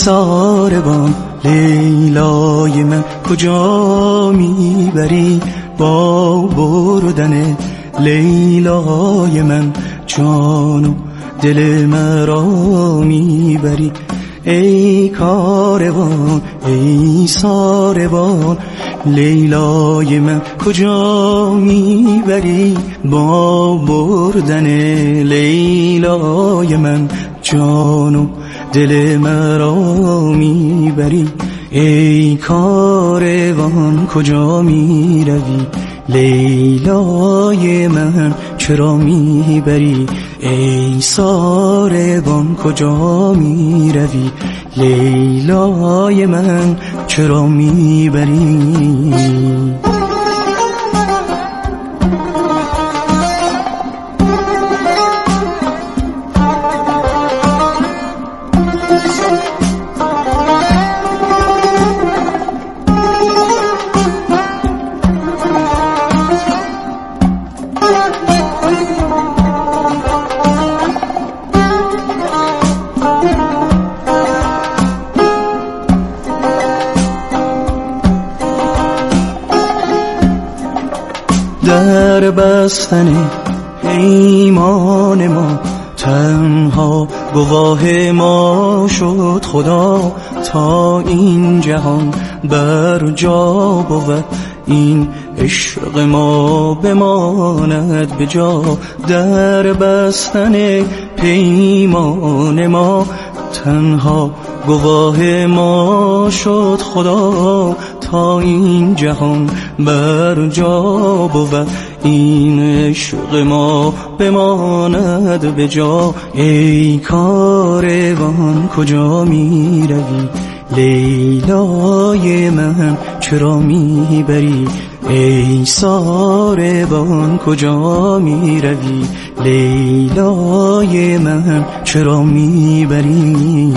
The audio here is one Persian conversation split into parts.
ساربان لیلای من کجا میبری؟ با بردن لیلای من جان و دل مرا میبری. ای کاروان ای ساربان لیلای من کجا میبری؟ با بردن لیلای من جان و دل مرا میبری. ای کاروان کجا میروی؟ لیلای من چرا میبری؟ ای ساربان کجا میروی؟ لیلای من چرا میبری؟ در بستن پیمان ما تنها گواه ما شد خدا، تا این جهان بر جا بود این عشق ما بماند به جا. در بستن پیمان ما تنها گواه ما شد خدا، تا این جهان بر جا بود این عشق ما بماند به جا. ای کاروان کجا میروی؟ لیلای من چرا میبری؟ ای ساربان کجا میروی؟ لیلای من چرا میبری؟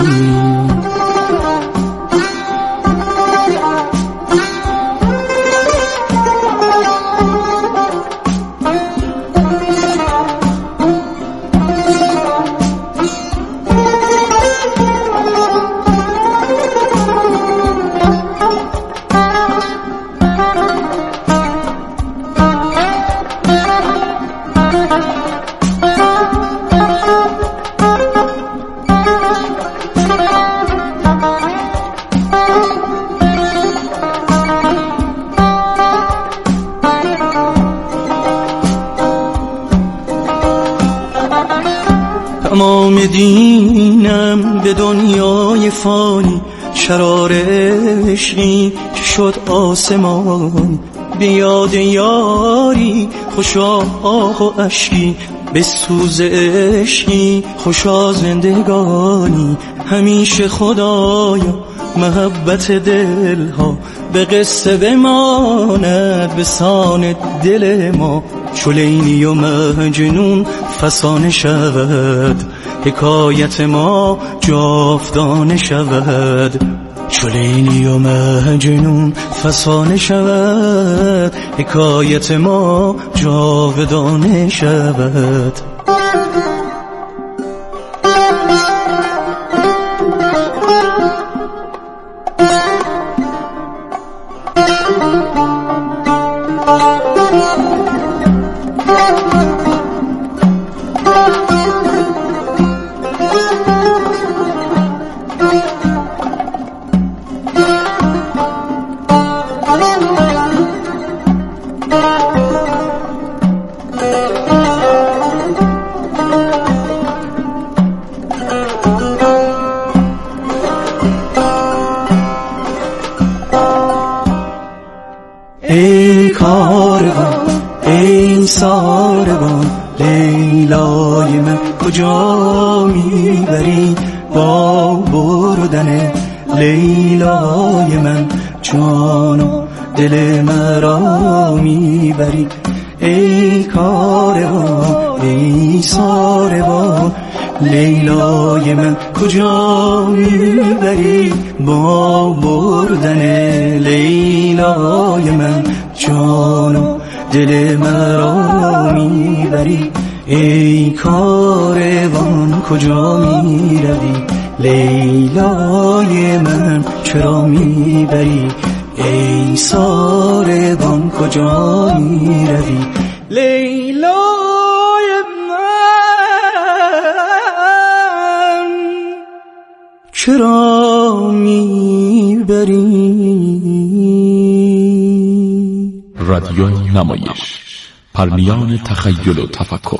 تمام دینم به دنیای فانی، شرار عشقی که شد آسمان. به یاد یاری خوشا آه و اشکی، به سوز عشقی خوشا زندگانی. همیشه خدایا محبت دلها به قصه بماند به سان دل ما. چو لیلی و مجنون فسانه شود، حکایت ما جاودانه شود. چو لیلی و مجنون فسانه شود، حکایت ما جاودانه شود. ای کاروان ای ساربان لیلای من کجا میبری؟ با بردن لیلای من جان و دل مرا میبری. ای کاروان ای ساربان لیلای من کجا میبری؟ با بردن لیلای من جان و دل مرا میبری. ای کاروان کجا میروی؟ لیلای من چرا میبری ای ساربان کجا میروی لیلای من چرا میبری. رادیو نمایش، پرنیان تخیل و تفکر.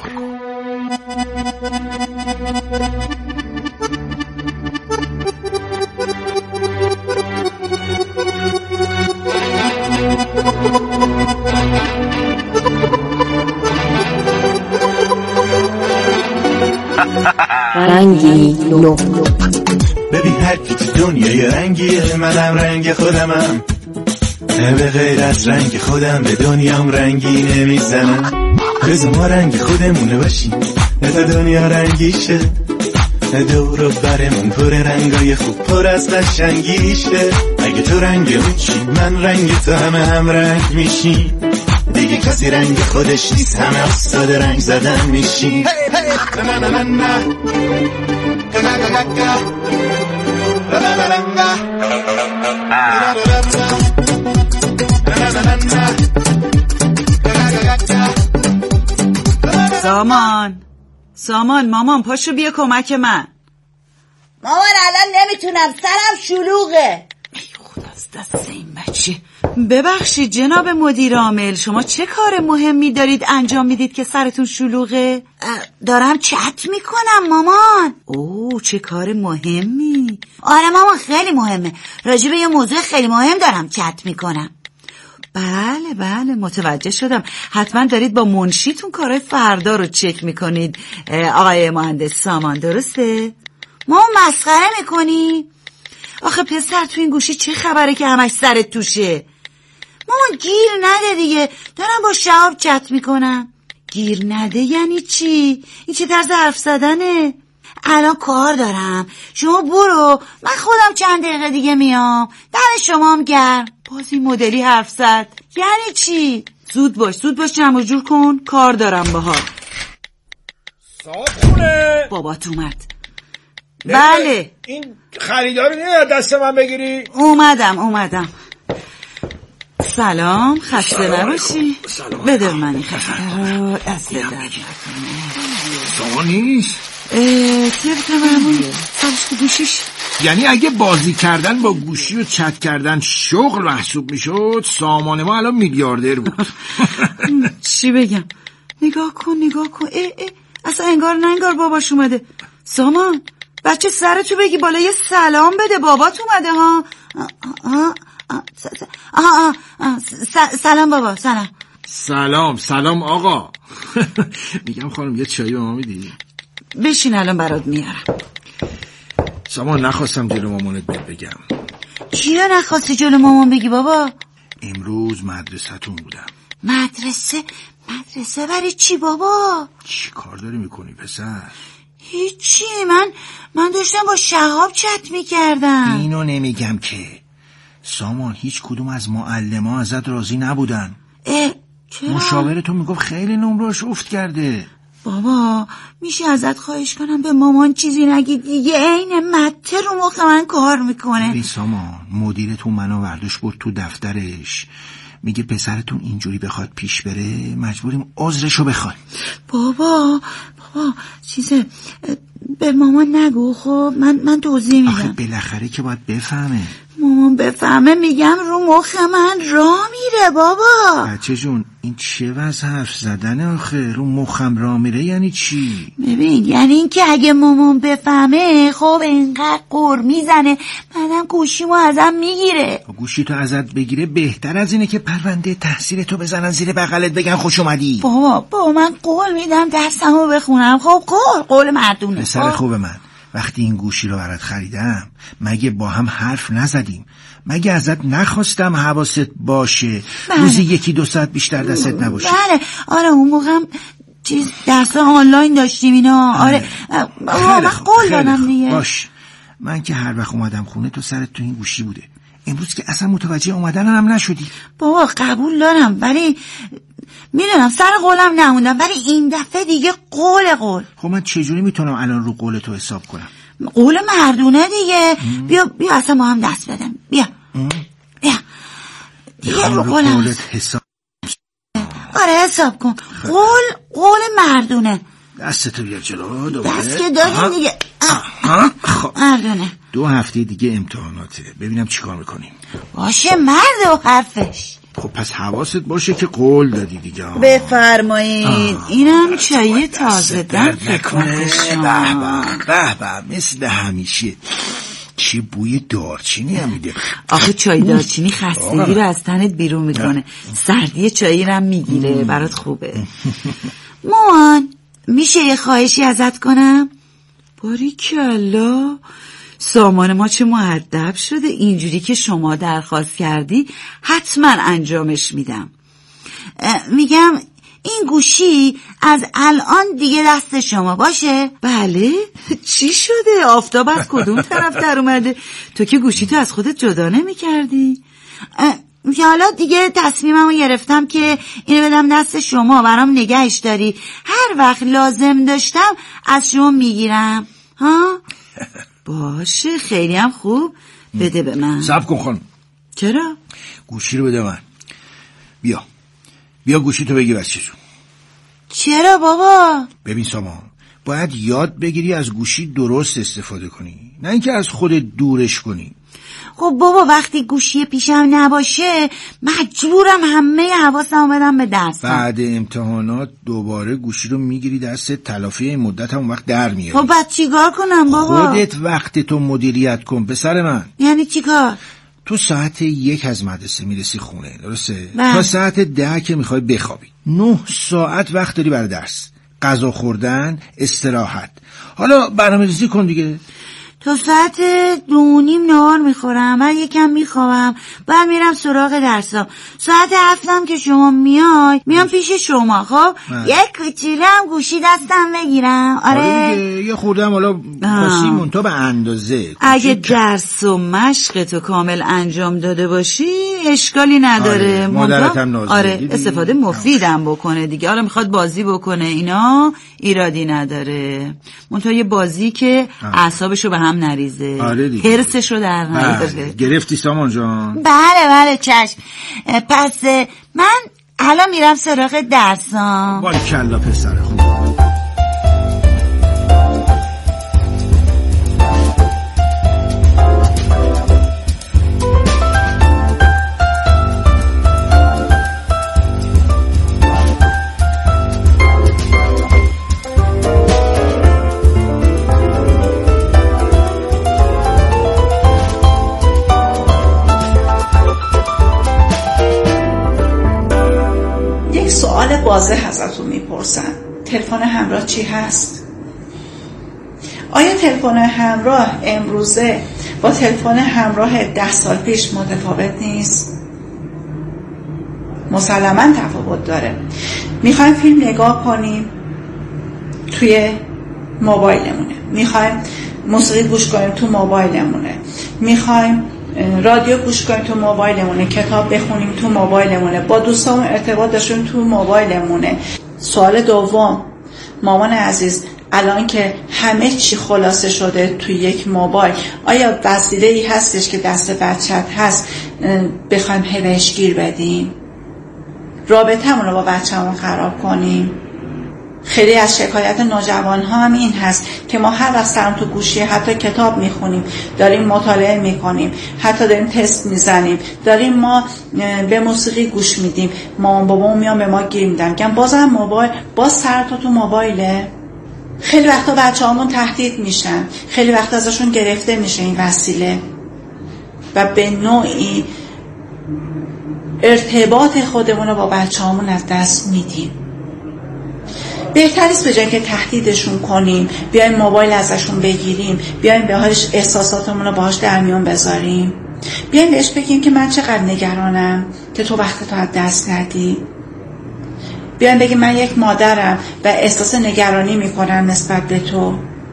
رنگی نو. ببین هر کی تو دنیای رنگیه، منم رنگ خودمم، به غیر از رنگ خودم به دنیام رنگی نمیزنم. بذار ما رنگ خودمونه باشیم تا دنیا رنگی شه، دور و برمون پر رنگای خوب پر از قشنگی شه. اگه تو رنگمون چی من رنگ تو هم رنگ میشیم، دیگه کسی رنگ خودش نیست، همه استاد رنگ زدن میشیم. سامان مامان پاشو بیا کمک من. مامان الان نمیتونم، سرم شلوغه. ای خدا از دست این بچه. ببخشید جناب مدیر عامل، شما چه کار مهمی دارید انجام میدید که سرتون شلوغه؟ دارم چت میکنم مامان. اوه چه کار مهمی. آره مامان خیلی مهمه، راجع به یه موضوع خیلی مهم دارم چت میکنم. بله متوجه شدم. حتما دارید با منشیتون کارهای فردا رو چک میکنید آقای مهندس سامان، درسته؟ ما مسخره میکنی؟ آخه پسر تو این گوشی چه خبره که همش سرت توشه؟ مامان گیر نده دیگه، دارم با شهاب چت میکنم. گیر نده یعنی چی؟ این چه طرز حرف زدنه؟ الان کار دارم، شما برو، من خودم چند دقیقه دیگه میام. دم شما هم گرم. بازی مدلی حرف زد یعنی چی؟ زود باش جمع جور کن، کار دارم باهات. صابونه بابات اومد. بله این خریدار رو نه دست من بگیری؟ اومدم. سلام، خسته نباشی. بده من این خسته رو دست بدرد. سامان نیست؟ طبق معمول سرش تو گوشیش. یعنی اگه بازی کردن با گوشی و چت کردن شغل محسوب میشد، سامان ما الان میلیاردر بود. چی بگم؟ نگاه کن اصلا انگار ننگار باباش اومده. سامان بچه سرتو بگی بالا یه سلام بده، بابات اومده ها. سلام بابا. سلام آقا. میگم خانم یه چایی به ما میدی؟ بشین الان برات میارم. سامان نخواستم جلو مامانت بگم. چی رو نخواستی جلو مامان بگی بابا؟ امروز مدرسه‌تون بودم. مدرسه برای چی بابا؟ چی کار داری میکنی پسر؟ هیچی، من داشتم با شهاب چت میکردم. اینو نمیگم که سامان، هیچ کدوم از معلم‌ها ازت راضی نبودن. چرا؟ مشاورتون میگفت خیلی نمره‌اش افت کرده. بابا میشه ازت خواهش کنم به مامان چیزی نگی دیگه، عین مته رو مخ من کار میکنه. ببین سامان، مدیرتون منو برداشت برد تو دفترش، میگه پسرتون اینجوری بخواد پیش بره مجبوریم عذرشو بخوایم. بابا چیزه به مامان نگو. خب من توضیح میدم. آخه بالاخره که باید بفهمه. مامان بفهمه میگم رو مخ من راه میره بابا. بچه جون این چه وضع حرف زدنه آخه؟ رو مخم راه میره یعنی چی؟ ببین یعنی این که اگه مامان بفهمه خب اینقدر قر میزنه، بعدم گوشیمو ازم میگیره. گوشی تو ازت بگیره بهتر از اینه که پرونده تحصیل تو بزنن زیر بغلت بگن خوش اومدی. بابا من قول میدم درسمو بخونم. خب قول مردونه. پسر خوب من، وقتی این گوشی رو برات خریدم مگه با هم حرف نزدیم؟ مگه ازت نخواستم حواست باشه روزی 1-2 ساعت بیشتر دستت نباشه؟ بله آره اون موقع چیز درس آنلاین داشتیم اینا. آره من قول دادم دیگه. باش، من که هر وقت اومدم خونه تو سرت تو این گوشی بوده. امروز که اصلا متوجه اومدنم نشدی. بابا قبول دارم ولی میدونم سر قولم نموندم، ولی این دفعه دیگه قول. خب من چجوری میتونم الان رو قول تو حساب کنم؟ قول مردونه دیگه. بیا اصلا ما هم دست بدم. بیا دیگه رو قولت حساب. آره حساب کن. قول مردونه. دستتو بیار جلو دوباره. دست که داریم دیگه. مردونه 2 هفته دیگه امتحاناته، ببینم چیکار میکنیم. باشه مرد و حرفش. خب پس حواست باشه که قول دادی دیگه. بفرمایید. اینم چای تازه در نکنه. به مثل همیشه. چی بوی دارچینی هم میده. آخه چای دارچینی خستگی رو از تنت بیرون میکنه، سردی چایی رو هم میگیره، برات خوبه. مامان میشه یه خواهشی ازت کنم؟ باریکلا، سامان ما چه مؤدب شده. اینجوری که شما درخواست کردی حتما انجامش میدم. میگم این گوشی از الان دیگه دست شما باشه؟ بله. چی شده؟ آفتاب از کدوم طرف در اومده؟ تو که گوشی تو از خودت جدا نمی کردی؟ حالا دیگه تصمیممو گرفتم که اینو بدم دست شما، برام نگهش داری، هر وقت لازم داشتم از شما میگیرم. ها؟ باشه، خیلی هم خوب. بده به من. صبر کن خانم. چرا؟ گوشی رو بده من. بیا گوشی تو بگیر از چشون. چرا بابا؟ ببین سامان، باید یاد بگیری از گوشی درست استفاده کنی، نه اینکه از خودت دورش کنی. خب بابا وقتی گوشی پیشم نباشه مجبورم همه حواسمو بدم به درسم. بعد امتحانات دوباره گوشی رو میگیری دست، تلافی این مدت هم وقت در میاری. خب بعد چیکار کنم بابا؟ خودت وقت تو مدیریت کن پسر من. یعنی چیکار؟ تو ساعت 1 از مدرسه میرسی خونه، درسته؟ بله. تا ساعت 10 که میخوای بخوابی 9 ساعت وقت داری برای درس، غذا خوردن، استراحت. حالا برنامه‌ریزی کن دیگه. تا ساعت 2:30 نهار میخورم، بعد یکم میخوابم، بعد میرم سراغ درسام. ساعت 7 که شما میام پیش شما. خب یک کوچولم گوشی دستم بگیرم. آره یه خوردم حالا پاسیمون تو به اندازه. اگه درس و مشق تو کامل انجام داده باشی اشکالی نداره. آره. مادرت هم نازه. آره استفاده مفیدم بکنه دیگه. حالا میخواد بازی بکنه اینا ایرادی نداره. منتها یه بازی که اعصابشو به هم نریزه. آره دیگه. حرسشو در نیاره. گرفتی سامان جان؟ بله چشم. پس من الان میرم سراغ درسام. باریکلا پسر خوب. سوال واضح ازتون میپرسم، تلفن همراه چی هست؟ آیا تلفن همراه امروزه با تلفن همراه 10 سال پیش متفاوت نیست؟ مسلماً تفاوت داره. میخوایم فیلم نگاه کنیم توی موبایلمونه، میخوایم موسیقی گوش کنیم تو موبایلمونه، میخوایم رادیو گوش کنیم تو موبایلمونه، کتاب بخونیم تو موبایلمونه، با دوستامون ارتباط داشتیم تو موبایلمونه. سوال دوم، مامان عزیز، الان که همه چی خلاصه شده تو یک موبایل، آیا وسیله‌ای هستش که دست بچت هست بخوایم هدایش گیر بدیم؟ رابطه‌مون رو با بچه‌مون خراب کنیم؟ خیلی از شکایت نوجوان ها هم این هست که ما هر وقت سرم تو گوشی حتی کتاب میخونیم، داریم مطالعه میکنیم، حتی داریم تست میزنیم، داریم ما به موسیقی گوش میدیم، مامان بابامون میان به ما گیر میدن، میگن بازم موبایل، باز سر تو موبایله. خیلی وقتا بچه‌هامون تهدید میشن، خیلی وقتا ازشون گرفته میشه این وسیله و به نوعی ارتباط خودمون رو با بچه‌هامون از دست میدیم. بهتریست به جای که تهدیدشون کنیم بیایم موبایل ازشون بگیریم، بیایم به حالش احساساتمون رو باهاش در میون بذاریم، بیایم بهش بگیم که من چقدر نگرانم که تو وقتتو از دست ندی، بیایم بگیم من یک مادرم و احساس نگرانی میکنم نسبت به تو،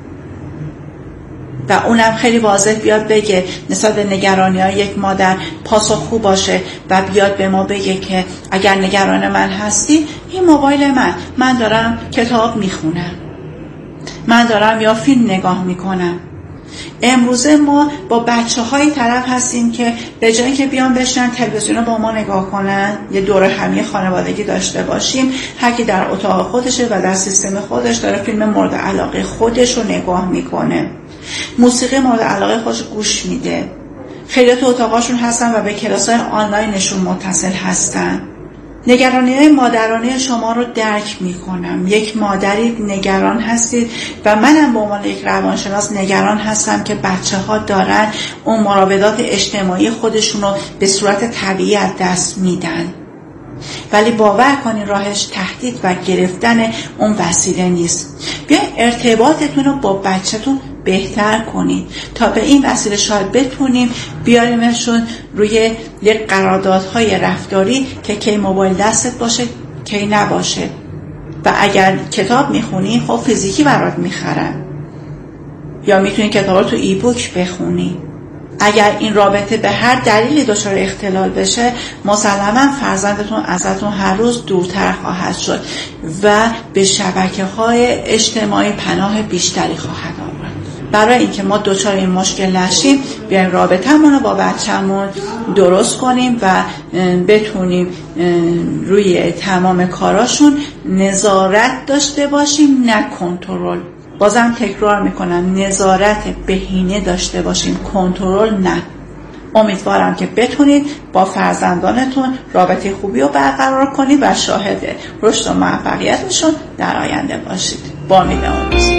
و اونم خیلی واضح بیاد بگه نسبت به نگرانی های یک مادر پاسخگو باشه و بیاد به ما بگه که اگر نگران من هستی این موبایل من دارم کتاب میخونم، من دارم یا فیلم نگاه میکنم، امروزه ما با بچه‌های طرف هستیم که به جای اینکه بیان بشنن تلویزیون رو با ما نگاه کنن، یه دوره همی خانوادگی داشته باشیم، هر کی در اتاق خودشه و در سیستم خودش داره فیلم مورد علاقه خودش رو نگاه میکنه، موسیقی مورد علاقه خودش گوش میده. خیلی تو اتاقاشون هستن و به کلاس‌های آنلاینشون متصل هستن. نگرانی‌های مادرانه شما رو درک می‌کنم. یک مادری نگران هستید و منم به عنوان یک روانشناس نگران هستم که بچه‌ها دارن اون مراودات اجتماعی خودشون رو به صورت طبیعی از دست میدن. ولی باور کنین راهش تهدید و گرفتن اون وسیله نیست. بیاین ارتباطتون رو با بچه‌تون بهتر کنید تا به این وسیله شاید بتونیم بیاریمشون روی یک قراردادهای رفتاری که کی موبایل دستت باشه کی نباشه. و اگر کتاب میخونی خب فیزیکی برات میخرن یا میتونی کتاب رو تو ای بوک بخونی. اگر این رابطه به هر دلیلی دچار اختلال بشه مسلما فرزندتون ازتون هر روز دورتر خواهد شد و به شبکه‌های اجتماعی پناه بیشتری خواهد آورد. برای اینکه ما دچار این مشکل نشیم بیایم رابطه‌مون رو با بچه‌مون درست کنیم و بتونیم روی تمام کاراشون نظارت داشته باشیم، نه کنترل. بازم تکرار میکنم، نظارت بهینه داشته باشیم، کنترل نه. امیدوارم که بتونید با فرزندانتون رابطه خوبی رو برقرار کنید و شاهد رشد و موفقیتشون در آینده باشید. با امید اون روز.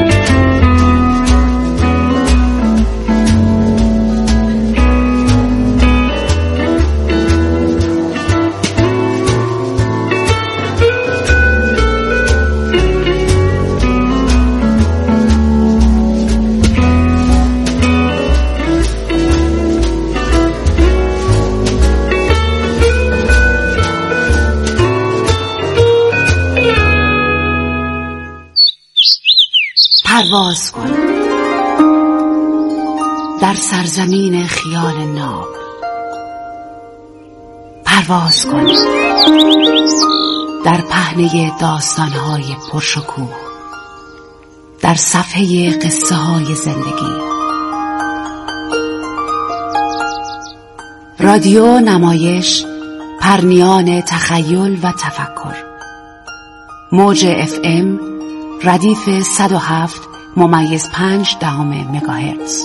پرواز کن در سرزمین خیال ناب، پرواز کن در پهنه داستانهای پرشکوه، در صفحه قصه های زندگی. رادیو نمایش، پرنیان تخیل و تفکر. موج FM ردیف 107.5 مگاهرتز.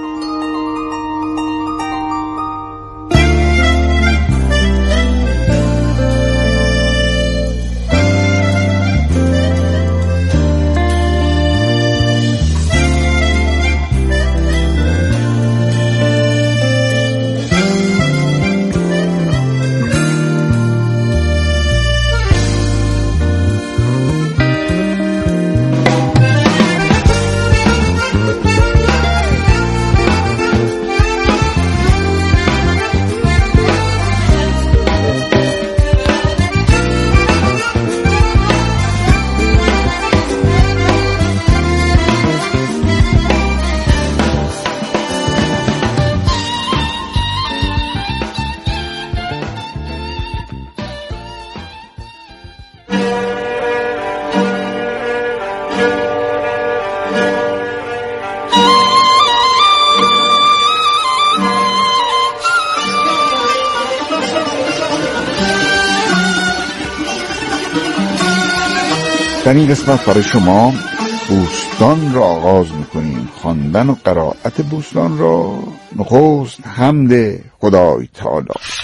در این قسمت برای شما بوستان را آغاز میکنیم. خواندن و قرائت بوستان را نخست حمد خدای تعالی.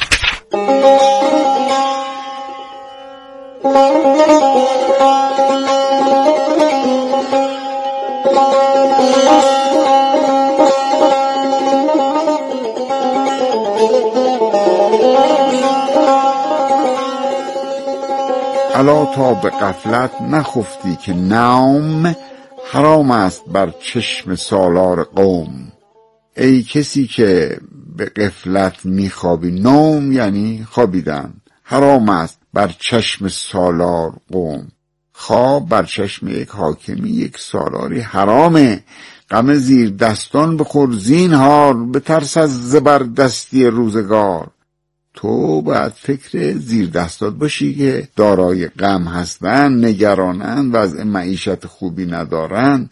الا تا به غفلت نخفتی که نوم حرام است بر چشم سالار قوم. ای کسی که به غفلت میخوابی، نوم یعنی خوابیدن، حرام است بر چشم سالار قوم. خواب بر چشم یک حاکمی، یک سالاری حرامه. غم زیر دستان بخور زینهار، به ترس از زبردستی روزگار. تو باید فکر زیر دستات باشی که دارای غم هستن، نگرانن، وضع معیشت خوبی ندارن.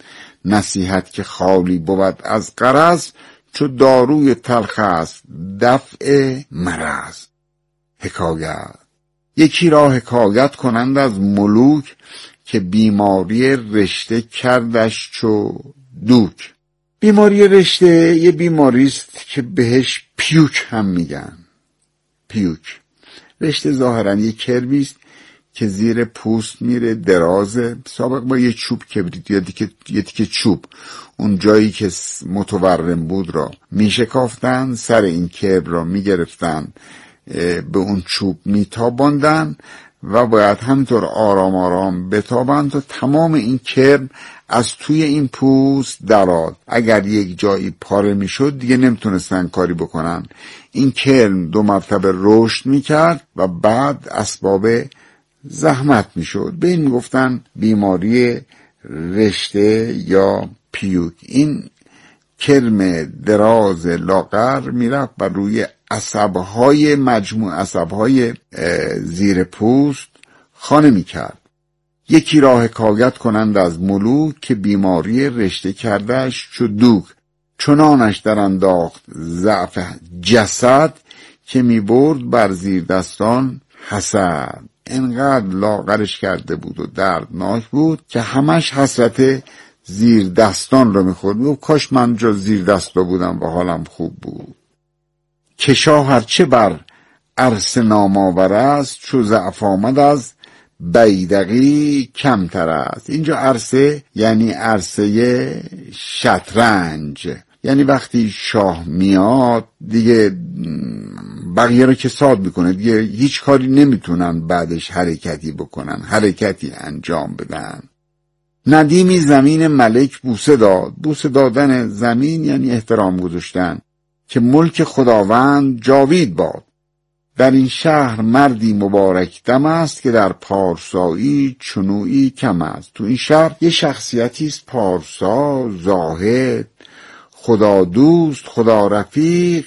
نصیحت که خالی بود از غرض، چو داروی تلخ است دفع مرض. حکایت. یکی را حکایت کنند از ملوک، که بیماری رشته کردش چو دوک. بیماری رشته یه بیماری است که بهش پیوک هم میگن. پیوک. رشته ظاهرا یه کربی است که زیر پوست میره، درازه، سابق با یه چوب کبریت یا یه تیکه چوب اون جایی که متورم بود را میشکافتن، سر این کرب را میگرفتن، به اون چوب میتاباندن و باید همینطور آرام آرام بتابند تا تمام این کرب از توی این پوست درآد. اگر یک جایی پاره میشد دیگه نمیتونستن کاری بکنن. این کرم 2 مرتبه رشد میکرد و بعد اسباب زحمت میشد. به این میگفتن بیماری رشته یا پیوک. این کرم دراز لاغر میرفت بر روی عصبهای مجموع عصبهای زیر پوست خانه میکرد. یکی را حکایت کنند از ملوک، که بیماری رشته کردش چو دوک. چنانش در انداخت ضعف جسد، که میبرد بر زیر دستان حسد. انقدر لاغرش کرده بود و دردناک بود که همش حسرت زیر دستان رو میخورد. و کاش من جا زیر دستا بودم و حالم خوب بود. که شاه هرچه بر عرصه نامآور است، چو ضعف آمد از بیدقی کمتر است. اینجا عرصه یعنی عرصه شطرنج، یعنی وقتی شاه میاد دیگه بقیه رو که ساد میکنه، دیگه هیچ کاری نمیتونن بعدش حرکتی بکنن، حرکتی انجام بدن. ندیمی زمین ملک بوسه داد. بوسه دادن زمین یعنی احترام گذاشتن. که ملک خداوند جاوید باد. در این شهر مردی مبارک دم است، که در پارسایی چنویی کم است. تو این شهر یه شخصیتی است پارسا، زاهد، خدا دوست، خدا رفیق.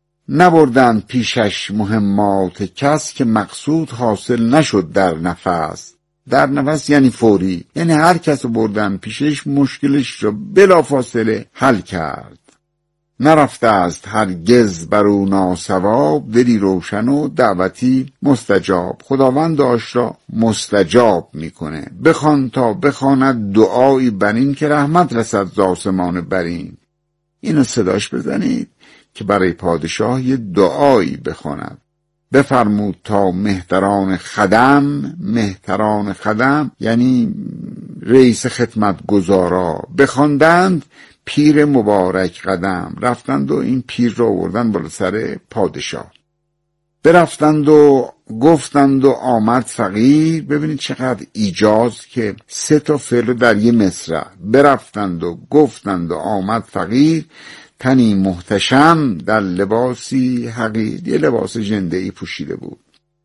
نبردن پیشش مهمات کس، که مقصود حاصل نشد در نفس. در نفس یعنی فوری، یعنی هر کس رو بردن پیشش مشکلش رو بلافاصله حل کرد. نرفته است هرگز بر او ناصواب، دلی روشن و دعوتی مستجاب. خداوند دعاش را مستجاب میکنه. بخوان تا بخواند دعایی برین، که رحمت رسد ز آسمان برین. اینو صداش بزنید که برای پادشاه یه دعایی بخواند. بفرمود تا مهتران خدم، مهتران خدم یعنی رئیس خدمت گزارا، بخواندند پیر مبارک قدم. رفتند و این پیر را آوردن بالا سر پادشاه. برفتند و گفتند و آمد فقیر. ببینید چقدر ایجاز که 3 فعل در یه مصرع. برفتند و گفتند و آمد فقیر، تنی محتشم در لباسی حقیر. یه لباس ژنده‌ای پوشیده بود.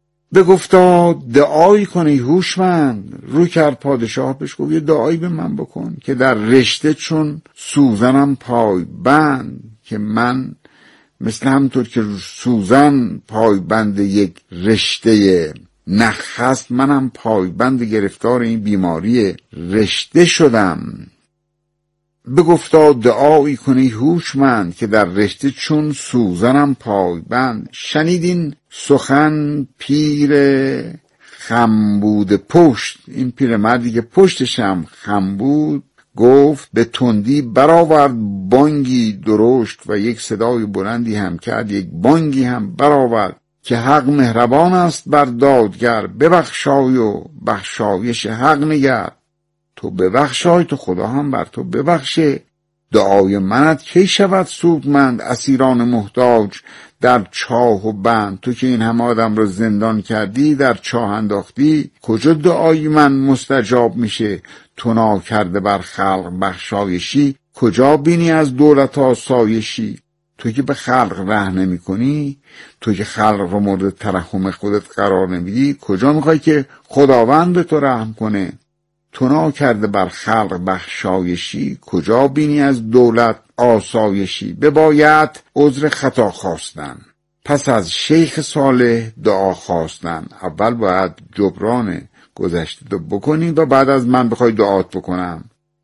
بگفتا دعایی کنی هوشمند. رو کرد پادشاه بهش گفت یه دعایی به من بکن، که در رشته چون سوزنم پای بند. که من مثل همونطور که سوزن پای بند یک رشته نخ هست، منم پای بند گرفتار این بیماری رشته شدم. بگفتا دعایی کنی هوشمند، که در رشته چون سوزنم پای بند. شنیدین سخن پیر خم بود پشت. این پیر مردی که پشتش هم خم بود گفت به تندی برآورد بانگی درشت. و یک صدای بلندی هم کرد، یک بانگی هم برآورد، که حق مهربان است بر دادگر. ببخشای و بخشایش حق نگر. تو ببخشای تو خدا هم بر تو ببخشه. دعای منت کی شود سودمند، اسیران محتاج در چاه و بند. تو که این همه آدم رو زندان کردی، در چاه انداختی، کجا دعای من مستجاب میشه؟ تو ناکرده بر خلق بخشایشی، کجا بینی از دولت آسایشی؟ تو که به خلق رحم نمی کنی، تو که خلق رو مورد ترحم خودت قرار نمیدی، کجا میخوای که خداوند به تو رحم کنه؟ تو ناکرده بر خلق بخشایشی، کجا بینی از دولت آسایشی؟ بباید عذر خطا خواستن، پس از شیخ صالح دعا خواستن. اول باید جبران گذشته تو بکنی و بعد از من بخوای دعات بکنم.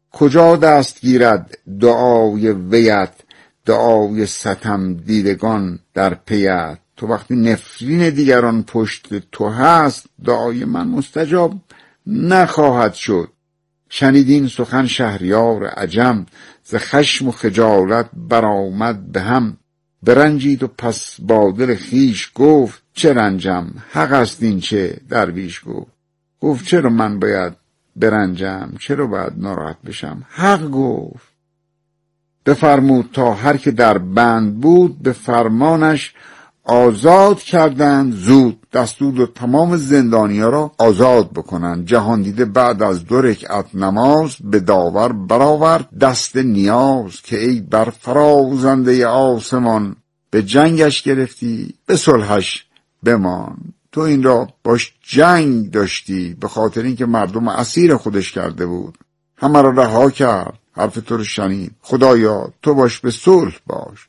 کجا دست گیرد دعای ویت، دعای ستم دیدگان در پیت. تو وقتی نفرین دیگران پشت تو هست، دعای من مستجاب نخواهد شد. شنیدین سخن شهریار عجم، ز خشم و خجالت برآمد به هم. برنجید و پس با دل خویش گفت، چه رنجم حق است این چه درویش گفت. گفت چرا من باید برنجم، چرا باید ناراحت بشم؟ حق گفت. بفرمود تا هر که در بند بود، به فرمانش آزاد کردند زود. دستور داد تمام زندانیا را آزاد بکنند. جهان دیده بعد از 2 رکعت نماز، به داور برآورد دست نیاز. که ای بر فرازنده آسمان، به جنگش گرفتی به صلحش بمان. تو این را باش جنگ داشتی، به خاطر اینکه مردم اسیر خودش کرده بود. همه را رها کرد، حرف تو رو شنید. خدایا تو باش به صلح باش.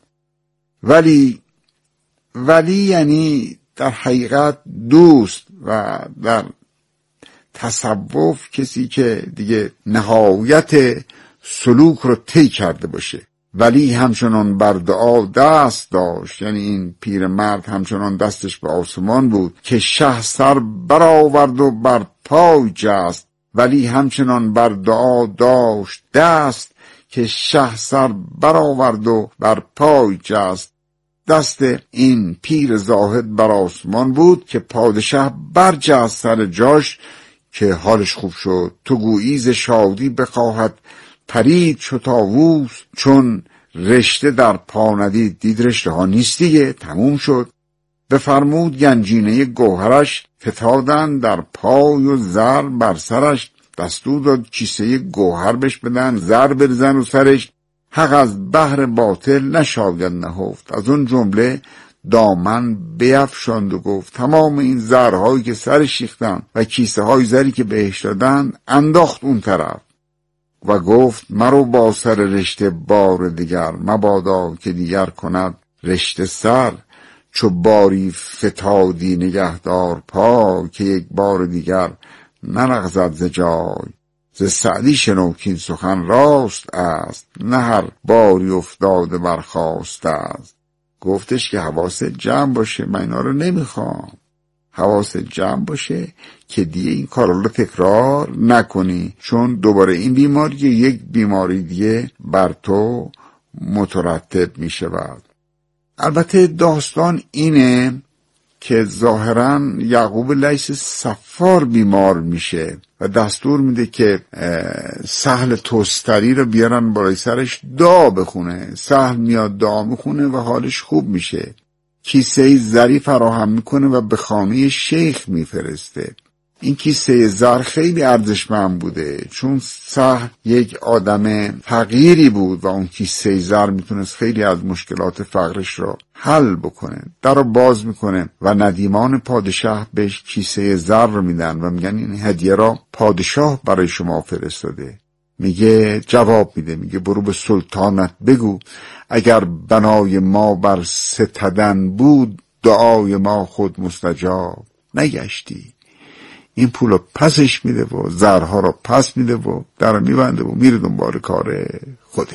ولی یعنی در حقیقت دوست، و در تصوف کسی که دیگه نهایت سلوک رو طی کرده باشه. ولی همچنان بر دعا دست داشت، یعنی این پیرمرد همچنان دستش به آسمان بود که شه سر برآورد و بر پای جست. ولی همچنان بر دعا داشت دست، که شه سر برآورد و بر پای جست. دست این پیر زاهد بر آسمان بود که پادشاه برجست سر جاش، که حالش خوب شد. تو گویی ز شادی بخواهد پرید چو طاووس، چون رشته در پا ندید دید رشته ها نیست دیگه، تموم شد. بفرمود گنجینه گوهرش، فتادن در پای و زر بر سرش. دستور داد کیسه گوهر بهش بدن، زر بریزن رو سرش. حق از بحر باطل نشاید نهفت. از اون جمله دامن بیفشاند و گفت تمام این زرهایی که سرش شیختن و کیسه های زری که بهش دادن انداخت اون طرف و گفت مرو با سر رشته بار دیگر، مبادا که دیگر کند رشته سر. چو باری فتادی نگهدار پا، که یک بار دیگر نلغزد ز جای. ز سعدی شنو کین سخن راست است، نه هر باری افتاده برخاست است. گفتش که حواست جمع باشه، من اینا رو نمیخوام. حواست جمع باشه که دیگه این کارا رو تکرار نکنی، چون دوباره این بیماری یک بیماری دیگه بر تو مترتب میشه. بعد البته داستان اینه که ظاهراً یعقوب لیث صفار بیمار میشه و دستور میده که سهل توستری رو بیارن بالای سرش دعا بخونه. سهل میاد دعا میخونه و حالش خوب میشه. کیسه زری فراهم میکنه و به خانه شیخ میفرسته. این کیسه زر خیلی ارزشمند بوده، چون سهل یک آدم فقیری بود و اون کیسه زر میتونست خیلی از مشکلات فقرش را حل بکنه. در رو باز میکنه و ندیمان پادشاه بهش کیسه زر رو میدن و میگن این هدیه را پادشاه برای شما فرستاده. میگه جواب میده، میگه برو به سلطانت بگو اگر بنای ما بر ستدن بود، دعای ما خود مستجاب نگشتی. این پولو پسش میده و زرها رو پس میده و در میبنده و میره دنبال کار خودش.